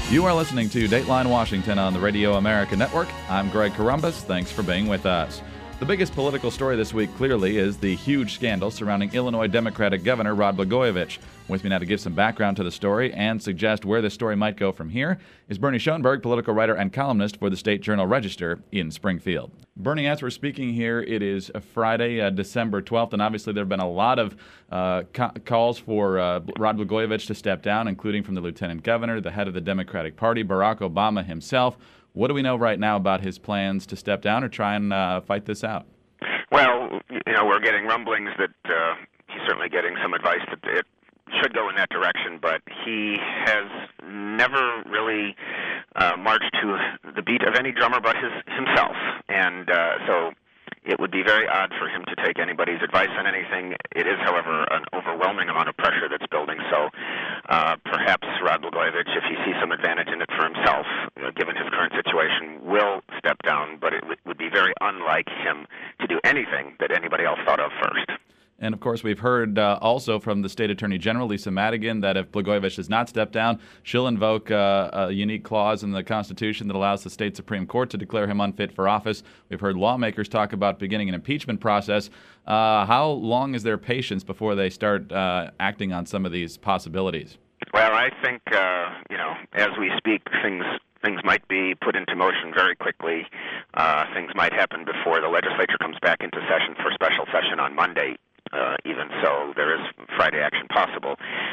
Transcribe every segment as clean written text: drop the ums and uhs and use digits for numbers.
You are listening to Dateline Washington on the Radio America Network. I'm Greg Corombos. Thanks for being with us. The biggest political story this week clearly is the huge scandal surrounding Illinois Democratic Governor Rod Blagojevich. With me now to give some background to the story and suggest where the story might go from here is Bernie Schoenberg, political writer and columnist for the State Journal-Register in Springfield. Bernie, as we're speaking here, it is Friday, December 12th, and obviously there have been a lot of calls for Rod Blagojevich to step down, including from the lieutenant governor, the head of the Democratic Party, Barack Obama himself. What do we know right now about his plans to step down or try and fight this out? Well, we're getting rumblings that he's certainly getting some advice that it should go in that direction, but he has never really marched to the beat of any drummer but himself. And so it would be very odd for him to take anybody's advice on anything. It is, however, an overwhelming amount of pressure that's building. So perhaps Rod Blagojevich, if he sees some advantage in it for himself, given his current situation, will step down. But it would be very unlike him to do anything that anybody else thought of first. And, of course, we've heard also from the State Attorney General, Lisa Madigan, that if Blagojevich does not step down, she'll invoke a unique clause in the Constitution that allows the state Supreme Court to declare him unfit for office. We've heard lawmakers talk about beginning an impeachment process. How long is their patience before they start acting on some of these possibilities? Well, I think, as we speak, things might be put into motion very quickly. Things might happen before the legislature comes back into session for special session on Monday. Even so, there is Friday action possible.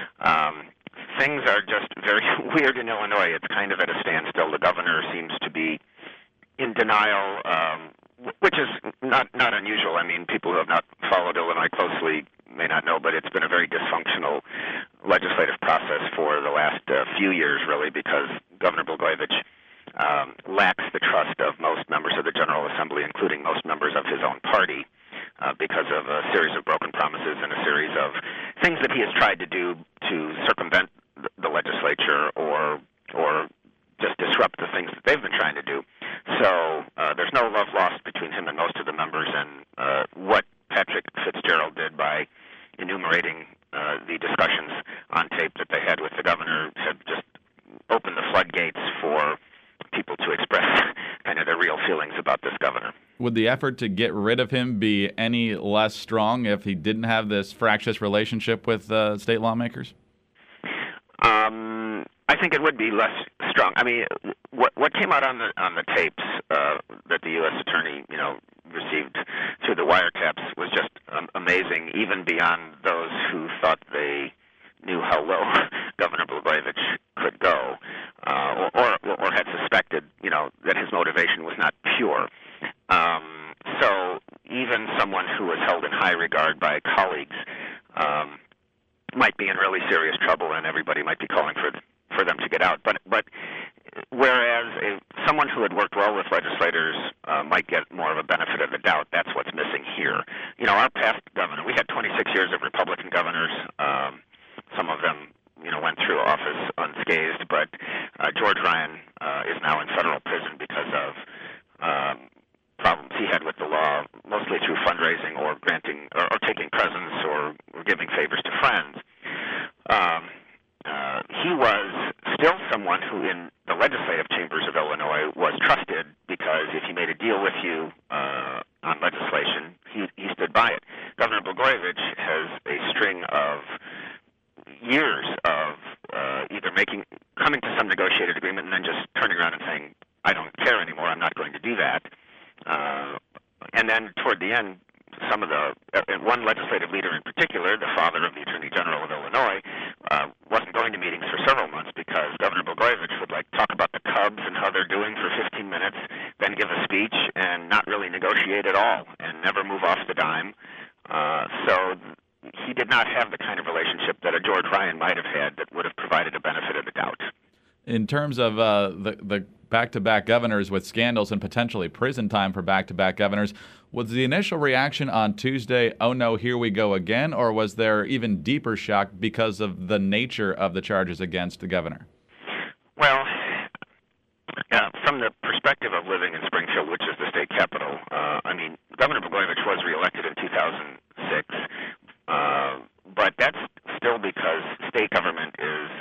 Things are just very weird in Illinois. It's kind of at a standstill. The governor seems to be in denial, which is not unusual. I mean, people who have not followed Illinois closely may not know, but it's been a very dysfunctional legislative process for the last few years, really, because Governor Blagojevich lacks the trust of most members of the General Assembly, including most members of his own party. Because of a series of broken promises and a series of things that he has tried to do to circumvent the legislature or just disrupt the things that they've been trying to do. So there's no love lost between him and most of the members, and what Patrick Fitzgerald did by enumerating the discussions on tape that they had with the governor had just opened the floodgates for people to express kind of their real feelings about this governor. Would the effort to get rid of him be any less strong if he didn't have this fractious relationship with state lawmakers? I think it would be less strong. I mean, what came out on the tapes that the U.S. attorney, received through the wiretaps was just amazing, even beyond those who thought they knew how low Governor Blagojevich could go, or had suspected, that his motivation was not pure. So even someone who was held in high regard by colleagues might be in really serious trouble, and everybody might be calling for them to get out. But whereas someone who had worked well with legislators might get more of a benefit of the doubt, that's what's missing here. Our past governor, we had 26 years of Republican governors. Some of them, went through office unscathed, but George Ryan is now in federal prison because of problems he had with the law, mostly through fundraising or granting or taking presents or giving favors to friends. He was still someone who, in the legislative chambers of Illinois, was trusted because if he made a deal with you on legislation, he stood by it. Governor Blagojevich has a string of years of either coming to some negotiated agreement and then just turning around and saying, I don't care anymore, I'm not going to do that. And then toward the end, one legislative leader in particular, the father of the Attorney General of Illinois, wasn't going to meetings for several months because Governor Blagojevich would talk about the Cubs and how they're doing for 15 minutes, then give a speech and not really negotiate at all and never move off the dime. So he did not have the kind of relationship that a George Ryan might have had that would have provided a benefit of the doubt. In terms of the back-to-back governors with scandals and potentially prison time for back-to-back governors, was the initial reaction on Tuesday, oh no, here we go again, or was there even deeper shock because of the nature of the charges against the governor? Well, from the perspective of living in Springfield, which is the state capital, Governor Blagojevich was reelected in 2006, but that's still because state government is a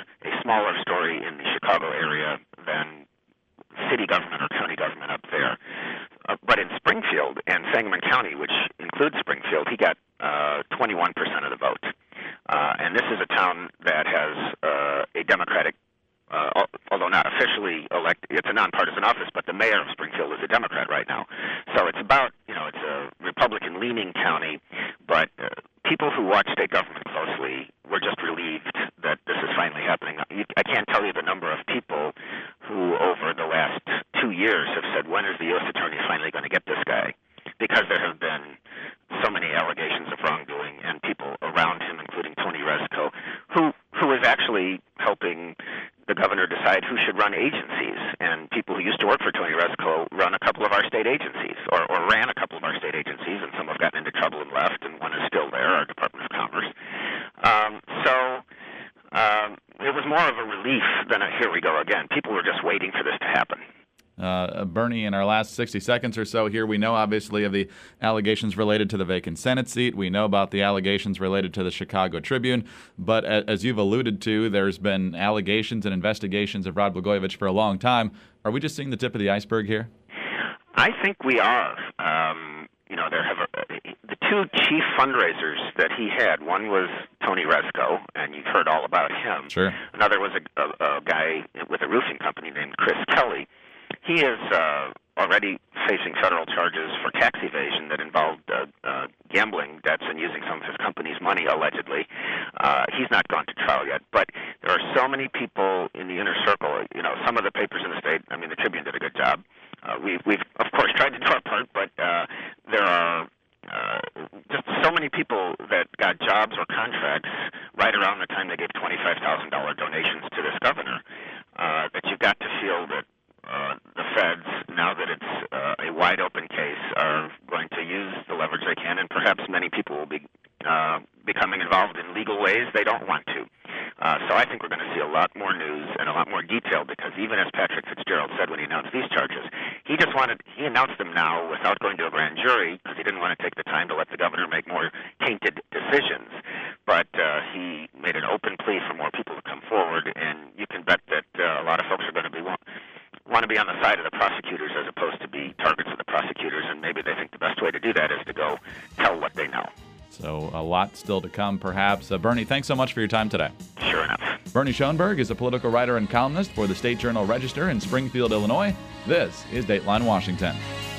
smaller story in the Chicago area than city government or county government up there. But in Springfield and Sangamon County, which includes Springfield, he got 21% of the vote. And this is a town that has a Democratic, although not officially elected, it's a nonpartisan office, but the mayor of Springfield is a Democrat right now. So it's about, it's a Republican-leaning county, but people who watch state government closely were just relieved that this is finally happening. I can't tell you the number of people who over the last 2 years have said, when is the U.S. Attorney finally going to get this guy? Because there have been so many allegations of wrongdoing, and people around him, including Tony Rezko, who is actually helping the governor decide who should run agencies. And people who used to work for Tony Rezko run a couple of our state agencies, or ran a couple of our state agencies, and some have gotten into trouble and left, and one is still there, our Department of Commerce. It was more of a relief than a here we go again. People were just waiting for this to happen. Bernie, in our last 60 seconds or so here, we know obviously of the allegations related to the vacant Senate seat. We know about the allegations related to the Chicago Tribune. But as you've alluded to, there's been allegations and investigations of Rod Blagojevich for a long time. Are we just seeing the tip of the iceberg here? I think we are. There have the two chief fundraisers that he had. One was Tony Rezko, and you've heard all about him. Sure. Another was a guy with a roofing company named Chris Kelly. He is already facing federal charges for tax evasion that involved gambling debts and using some of his company's money, allegedly. He's not gone to trial yet, but there are so many people in the inner circle. Some of the papers in the state, the Tribune did a good job. We've of course, tried to do our part, but there are just so many people that got jobs or contracts right around the time they gave $25,000 donations to this governor that you've got to feel that the feds, now that it's a wide-open case, are going to use the leverage they can, and perhaps many people will be becoming involved in legal ways they don't want to. So I think we're going to see a lot more news and a lot more detail, because even as Patrick Fitzgerald said when he announced these charges, he announced them now without going to a grand jury, because he didn't want to take the time to let the governor make more tainted decisions. But he made an open plea for more people to come forward, and you can bet that a lot of folks are going to want to be on the side of the prosecutors as opposed to be targets of the prosecutors, and maybe they think the best way to do that is to go tell what they know. So a lot still to come, perhaps. Bernie, thanks so much for your time today. Sure enough. Bernie Schoenberg is a political writer and columnist for the State Journal Register in Springfield, Illinois. This is Dateline Washington.